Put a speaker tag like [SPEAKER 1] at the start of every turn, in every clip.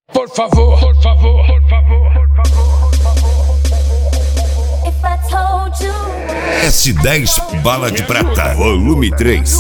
[SPEAKER 1] Por favor, por favor, por favor, por favor.
[SPEAKER 2] S10 Bala de Prata, volume 3.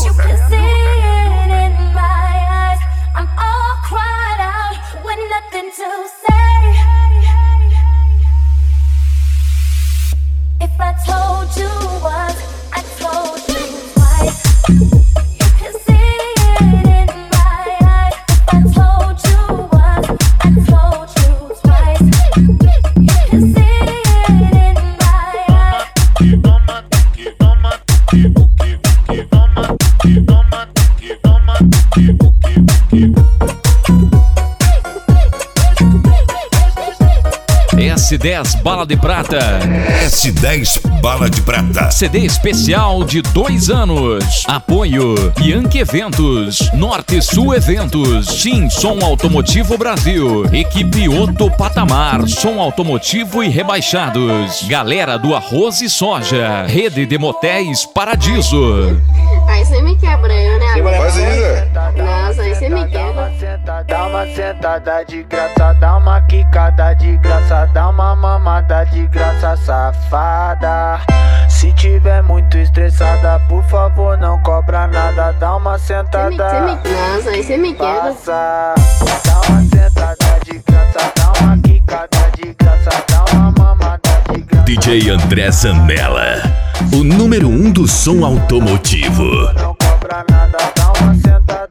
[SPEAKER 3] S10 Bala de Prata.
[SPEAKER 2] S10 Bala de Prata.
[SPEAKER 3] CD especial de 2 anos. Apoio Yankee Eventos, Norte Sul Eventos, Sim Som Automotivo Brasil, Equipe Otto Patamar, Som Automotivo e Rebaixados, Galera do Arroz e Soja, Rede de Motéis Paradiso.
[SPEAKER 4] Aí você me quebra, né?
[SPEAKER 5] Faz aí, Zé.
[SPEAKER 4] Nossa, aí você me quebra.
[SPEAKER 6] Dá uma sentada de graça, dá uma quicada de graça, dá uma mamada de graça, safada. Se tiver muito estressada, por favor não cobra nada, dá uma sentada.
[SPEAKER 4] Nossa, aí você me quebra.
[SPEAKER 6] Dá uma sentada de graça, dá uma quicada de graça, dá uma mamada de graça.
[SPEAKER 2] DJ André Zanella, o número 1 do som automotivo.
[SPEAKER 6] Não cobra nada, dá uma sentada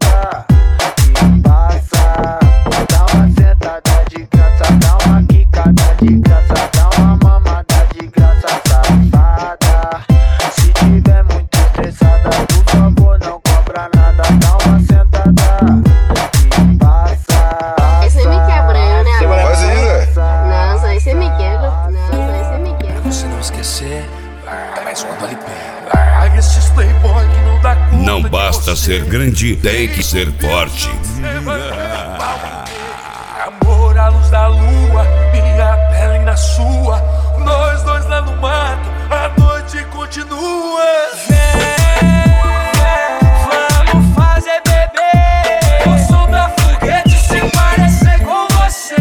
[SPEAKER 6] e passa. Dá uma sentada de graça, dá uma quicada de graça, dá uma mamada de graça, safada. Se tiver muito estressada, por favor não cobra nada, dá uma sentada e passa.
[SPEAKER 4] Aí você me quebra, né?
[SPEAKER 5] Faz aí, Zé.
[SPEAKER 4] Nossa, aí você me quebra. Nossa, aí você me quebra.
[SPEAKER 1] Você não esquecer, mas quando ele pega esses playboy que não dá conta.
[SPEAKER 2] Não basta ser grande, tem que ser forte.
[SPEAKER 1] Amor à luz da lua, minha pele na sua, nós dois lá no mato, a noite continua. Vamos fazer bebê, o som da foguete se parecer com você.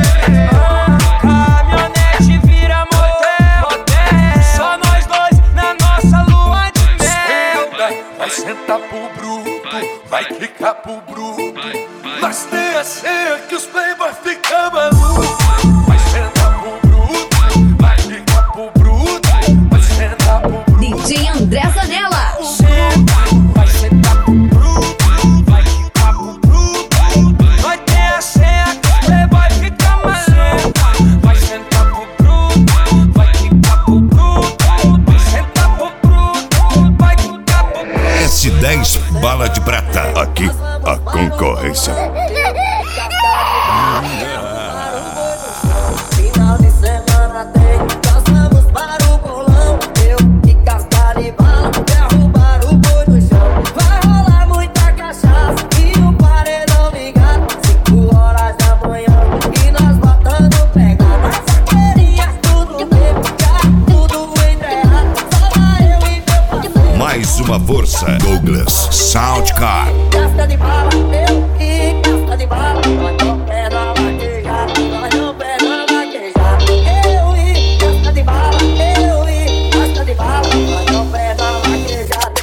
[SPEAKER 1] Caminhonete vira motel, só nós dois na nossa lua de mel. Vai sentar pro bruto, vai clicar pro bruto. Nós tem a ceia que os playboy ficam malucos. Vai sentar pro bruto, vai clicar pro bruto. Vai sentar pro bruto.
[SPEAKER 7] DJ André Zanella.
[SPEAKER 1] Vai sentar pro bruto, vai clicar pro bruto. Nós tem a ceia que os playboy ficam malucos. Vai sentar pro bruto, vai clicar pro bruto. Vai sentar pro bruto, vai clicar pro bruto.
[SPEAKER 2] S10 Bala de Prata, aqui a concorrência.
[SPEAKER 8] Final de semana tem, nós vamos para o bolão. Eu e cascar de bala, derrubar o boi no chão. Vai rolar muita cachaça e o paredão ligado. 5 horas da manhã e nós botando pegada. Saqueirinha, tudo bem, já tudo entreado. Só vai eu e meu parceiro.
[SPEAKER 2] Mais uma força, Douglas Soundcar.
[SPEAKER 8] Casca de bala, eu e casca de bala. Nós não pega vaquejada, nós não pega vaquejada. Eu e casca de bala, eu e casca de bala. Nós não pega vaquejada.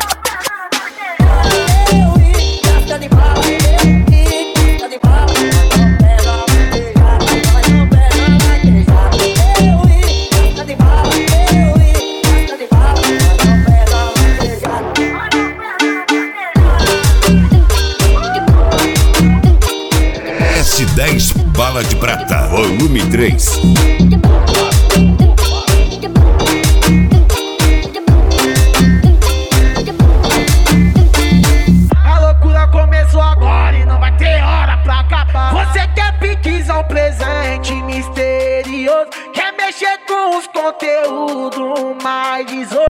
[SPEAKER 8] Eu e casca de bala, eu e casca de bala. Nós não pega vaquejada, nós não pega vaquejada. Eu e casca de bala, eu e casca de bala. Nós não pega vaquejada.
[SPEAKER 2] S10 Bala de Prata, volume 3.